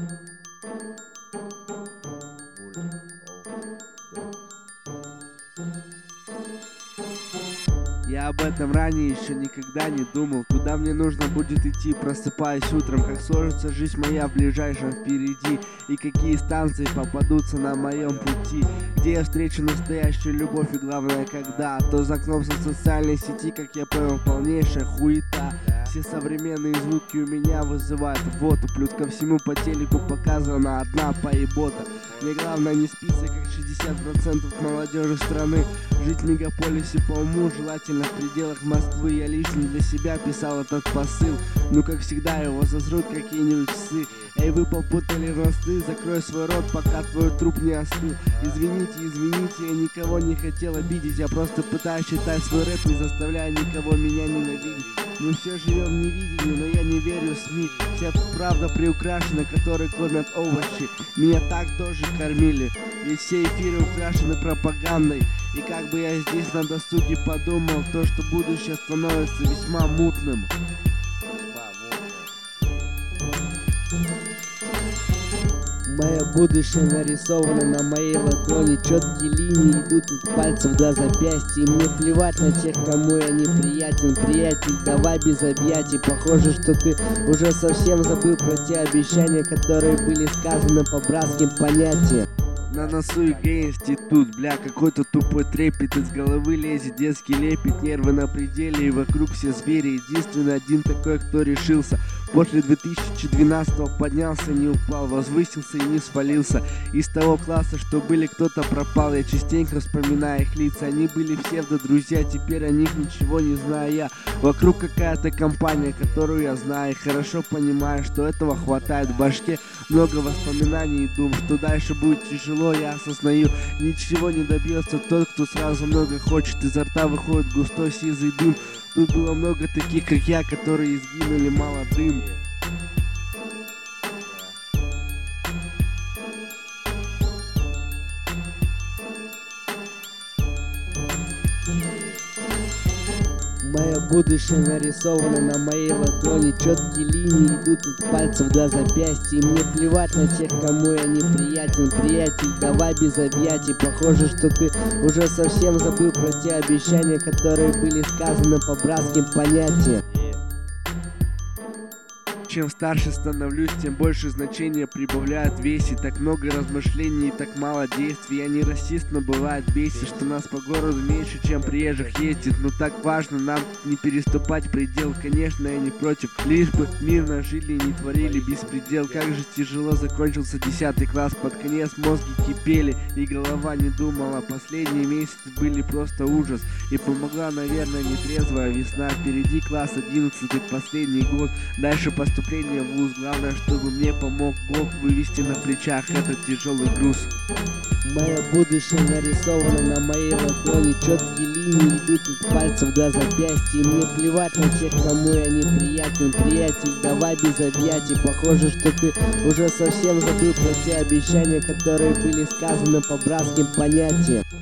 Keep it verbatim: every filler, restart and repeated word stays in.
Я об этом ранее еще никогда не думал. Куда мне нужно будет идти, просыпаясь утром, как сложится жизнь моя в ближайшем впереди, и какие станции попадутся на моем пути, где я встречу настоящую любовь, и главное когда. То за окном со социальной сети, как я понял, полнейшая хуета. Все современные звуки у меня вызывают рвоту, плюс ко всему по телеку показана одна поебота. Мне главное не спиться, как шестьдесят процентов молодежи страны. Жить в мегаполисе по уму, желательно в пределах Москвы. Я лично для себя писал этот посыл, ну как всегда его зазрут какие-нибудь псы. Эй, вы попутали росты, закрой свой рот, пока твой труп не остыл. Извините, извините, я никого не хотел обидеть, я просто пытаюсь читать свой рэп, не заставляя никого меня ненавидеть. Мы все живем в невидении, но я не верю в СМИ. Вся правда приукрашена, которые кормят овощи. Меня так тоже кормили, ведь все эфиры украшены пропагандой. И как бы я здесь на досуге подумал, то, что будущее становится весьма мутным. Мое будущее нарисовано на моей ладони. Четкие линии идут от пальцев до запястья. И мне плевать на тех, кому я неприятен. Приятель, давай без объятий. Похоже, что ты уже совсем забыл про те обещания, которые были сказаны по братским понятиям. На носу ИГ-институт, бля, какой-то тупой трепет из головы лезет, детский лепет, нервы на пределе, и вокруг все звери. Единственный один такой, кто решился. После две тысячи двенадцатого поднялся, не упал, возвысился и не свалился. Из того класса, что были, кто-то пропал. Я частенько вспоминаю их лица. Они были псевдо-друзья, теперь о них ничего не знаю я. Вокруг какая-то компания, которую я знаю, и хорошо понимаю, что этого хватает в башке. Много воспоминаний и дум, что дальше будет тяжело, я осознаю. Ничего не добьется тот, кто сразу много хочет. Изо рта выходит густой сизый дым. Тут было много таких, как я, которые сгинули молодым. Мое будущее нарисовано на моей ладони. Четкие линии идут от пальцев до запястья. И мне плевать на тех, кому я неприятен. Приятель, давай без объятий. Похоже, что ты уже совсем забыл про те обещания, которые были сказаны по братским понятиям. Чем старше становлюсь, тем больше значения прибавляют в весе. Так много размышлений и так мало действий. Я не расист, но бывает бесит, что нас по городу меньше, чем приезжих ездит. Но так важно нам не переступать предел. Конечно, я не против, лишь бы мирно жили и не творили беспредел. Как же тяжело закончился десятый класс. Под конец мозги кипели и голова не думала. Последние месяцы были просто ужас. И помогла, наверное, нетрезвая весна. Впереди класс одиннадцатый, последний год. Дальше поступать в вуз. Главное, чтобы мне помог Бог вывести на плечах этот тяжелый груз. Мое будущее нарисовано на моей ладони. Четкие линии идут от пальцев до запястья. И мне плевать на тех, кому я неприятен. Приятель, давай без объятий. Похоже, что ты уже совсем забыл про те обещания, которые были сказаны по братским понятиям.